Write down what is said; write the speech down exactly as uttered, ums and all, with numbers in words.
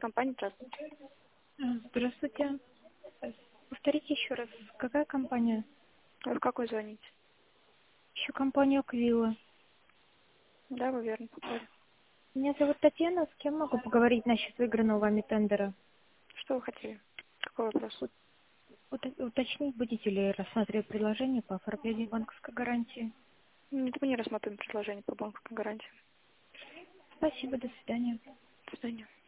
компания, здравствуйте. А, Здравствуйте. Э, Повторите еще раз, какая компания? Вы в какой звоните? Ищу компанию Аквила. Да, вы верно попали. Меня зовут Татьяна, с кем могу поговорить насчет выигранного вами тендера? Что вы хотели? Какой вопрос? Ут- ут- уточнить, будете ли рассматривать предложение по оформлению банковской гарантии? Нет, мы не рассматриваем предложение по банковской гарантии. Спасибо, до свидания. До свидания.